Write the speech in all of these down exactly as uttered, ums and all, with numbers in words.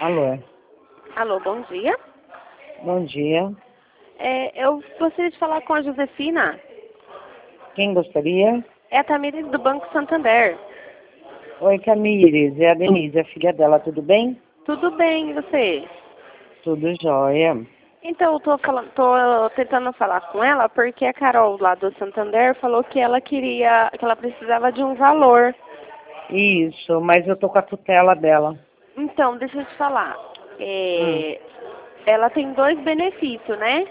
Alô, Alô, bom dia. bom dia. É, eu gostaria de falar com a Josefina. Quem gostaria? É a Tamires do Banco Santander. Oi, Camires, é a Denise, a filha dela, tudo bem? Tudo bem, e você? Tudo jóia. Então, eu tô, falando, tô tentando falar com ela porque a Carol lá do Santander falou que ela queria, que ela precisava de um valor. Isso, mas eu tô com a tutela dela. Então, deixa eu te falar. Hum, É, ela tem dois benefícios, né?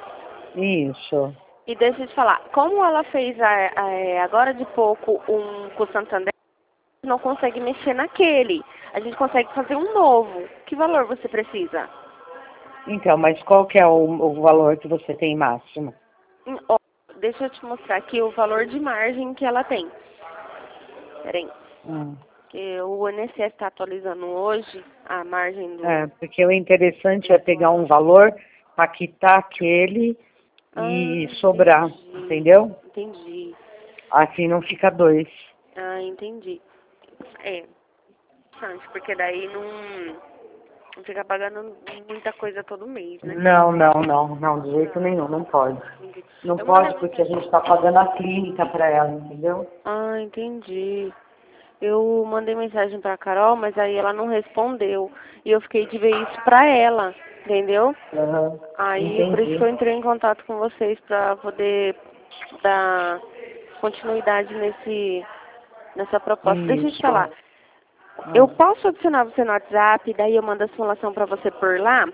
isso. E deixa eu te falar, como ela fez a- a- agora de pouco um com o Santander, não consegue mexer naquele. A gente consegue fazer um novo. Que valor você precisa? Então, mas qual que é o, o valor que você tem máximo? Hum, ó, deixa eu te mostrar aqui o valor de margem que ela tem. Peraí, Hum. que o I N S S está atualizando hoje a margem É, do... porque o interessante é pegar um valor para quitar aquele Ah, e sobrar, entendi. entendeu? Entendi. Assim não fica dois. Ah, entendi. É, interessante, porque daí não, não fica pagando muita coisa todo mês, né? Não, não, não, não, de jeito Tá, nenhum, não pode. entendi. Não Eu mandei pode porque a gente mensagem. está pagando a clínica para ela, entendeu? Ah, entendi. Eu mandei mensagem pra Carol, mas aí ela não respondeu. E eu fiquei de ver isso pra ela, entendeu? Aham, Aí por isso que entendi. eu entrei em contato com vocês pra poder dar continuidade nesse, nessa proposta. Deixa eu te Isso. falar. Eu Hum. posso adicionar você no WhatsApp, daí eu mando a simulação pra você por lá?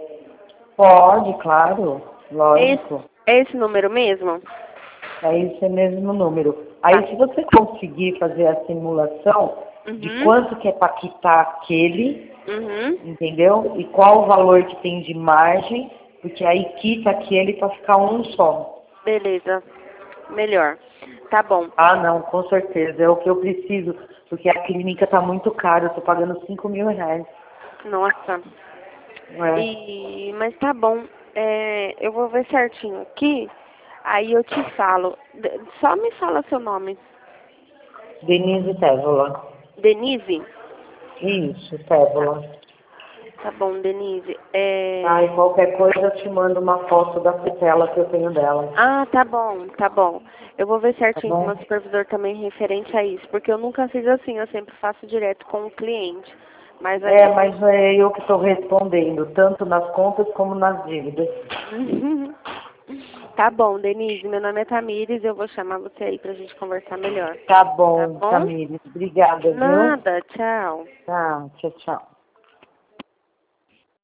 Pode, claro, É esse, lógico. é esse número mesmo? É esse mesmo número. Tá. Aí se você conseguir fazer a simulação de Uhum. quanto que é para quitar aquele, Uhum. entendeu? E qual o valor que tem de margem, porque aí quita aquele para ficar um só. Beleza. Melhor. Tá bom. Ah, não, com certeza, é o que eu preciso, porque a clínica tá muito cara, eu tô pagando cinco mil reais. Nossa. É. E, mas tá bom. É, eu vou ver certinho aqui. Aí eu te falo. De- Só me fala seu nome. Denise Tévola. Denise? Isso, Tá. Tévola. Tá bom, Denise. Ah, e É... qualquer coisa eu te mando uma foto da tutela que eu tenho dela. Ah, tá bom, tá bom. Eu vou ver Tá certinho com o meu bom? supervisor também referente a isso. Porque eu nunca fiz assim, eu sempre faço direto com o cliente. Mas aí É, eu. mas é eu que estou respondendo, tanto nas contas como nas dívidas. Tá bom, Denise. Meu nome é Tamires. Eu vou chamar você aí pra gente conversar melhor. Tá Tá bom, bom? Camille. Obrigada, viu? Nada, tchau. Tá, tchau, tchau.